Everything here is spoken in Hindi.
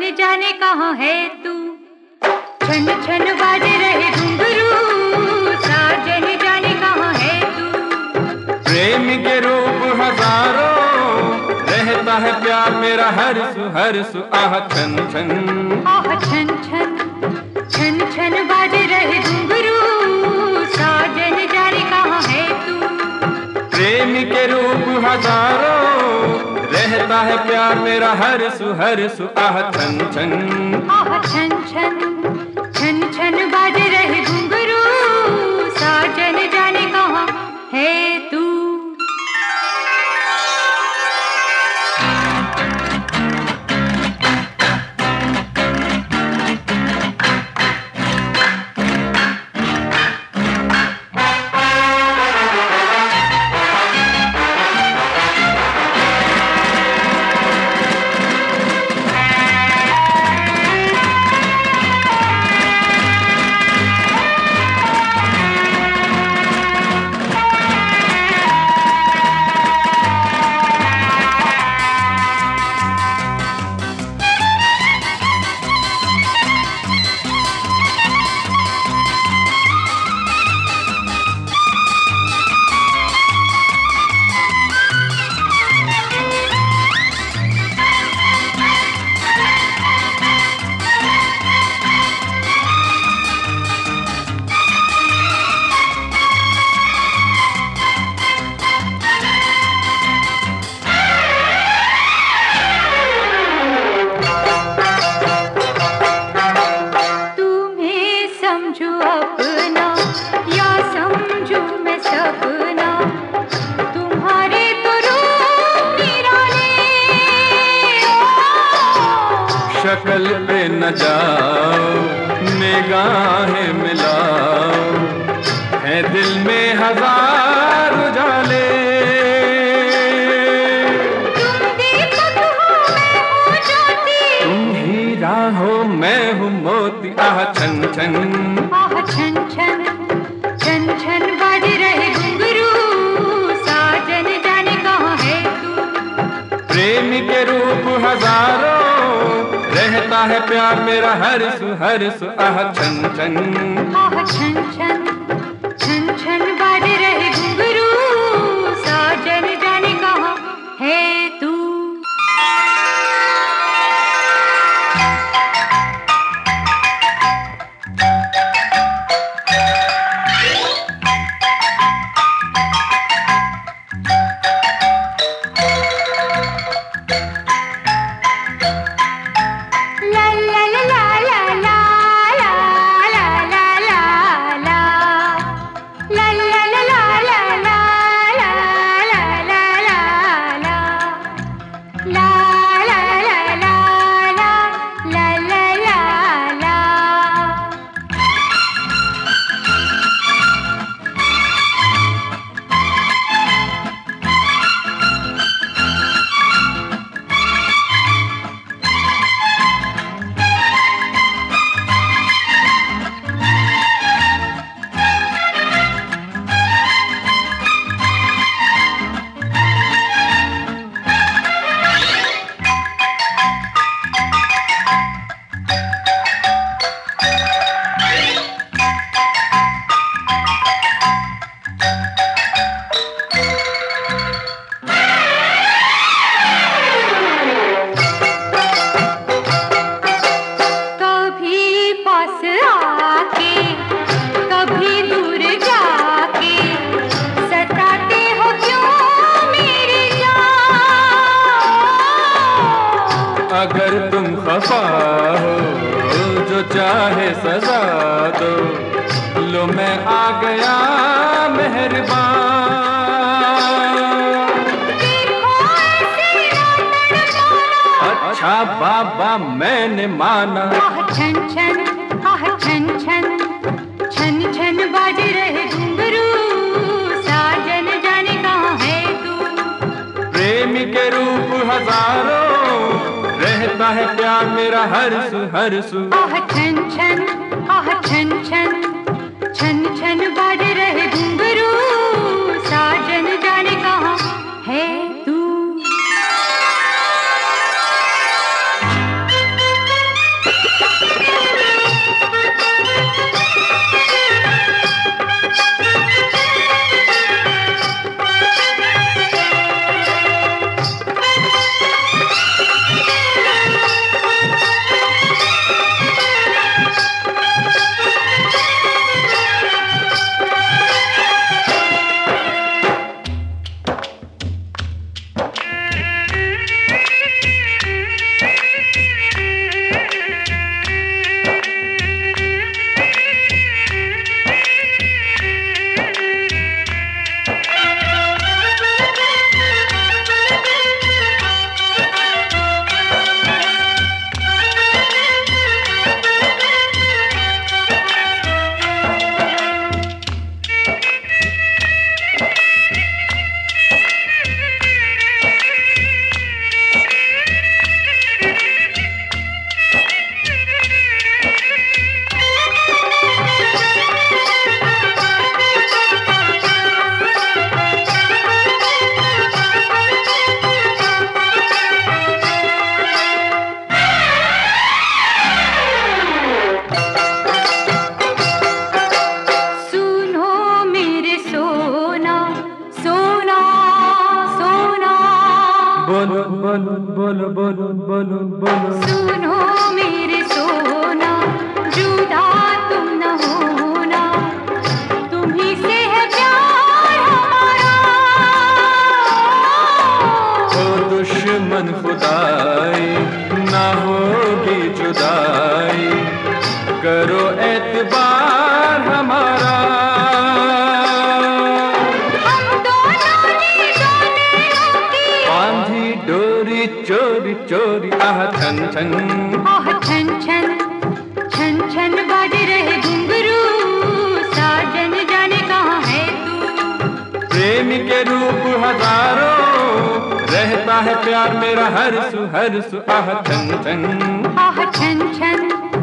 जाने कहाँ है तू। छन छन बाजे रहे घुंघरू, साजन जाने कहाँ है तू। प्रेम के रूप हजारों, रहता है प्यार मेरा हर सु आह छन छन, आह छन छन, छन छन बाजे रहे घुंघरू, साजन जाने कहाँ है तू। प्रेम के रूप हजारों, रहता है प्यार मेरा हर सु आह छन छन, आह छन छन, छन छन बाजे रहे घुंघरू, साजन जाने कहाँ है तू। शक्ल पे न जाओ, निगाहें मिलाओ, है दिल में हजार उजाले। तुम दीपक हो मैं हूँ ज्योति, तुम हीरा हो मैं हूँ मोती, आह छन छन, आह छन छन, छन छन बाजे रहे घुंघरू, साजन जाने कहाँ है तू। प्रेम के रूप हजारों, रहता है प्यार मेरा हर सु आह छन छन, आह छन छन, छन छन बाजे रहे घुंघरू, साजन जाने कहाँ है तू। अगर तुम खफा हो, जो चाहे सजा दो, लो मैं आ गया मेहरबान। अच्छा बाबा मैंने माना। आह छन छन, आह छन छन, छन छन बाजे रहे घुंघरू, साजन जाने कहाँ है तू। प्रेम के रूप हजारों, रहता है प्यार मेरा हर सु। आह छन छन, आह छन छन, छन छन बाजे रहे घुंघरू, साजन जाने कहाँ है तू। बोलो बोलो बोलो बोलो बोलो। सुनो मेरे सोना, जुदा तुम न होना, तुम्ही से है प्यार हमारा। ओ दुश्मन खुदाई, ना होगी जुदाई, करो एतबार हमारा। डोरी चोरी चोरी आह छन छन, आह छन छन, छन छन बाज रहे घुंघरू, साजन जाने कहाँ है तू। प्रेमी के रूप हजारों, रहता है प्यार मेरा हर सु आह छन छन, आह छन छन।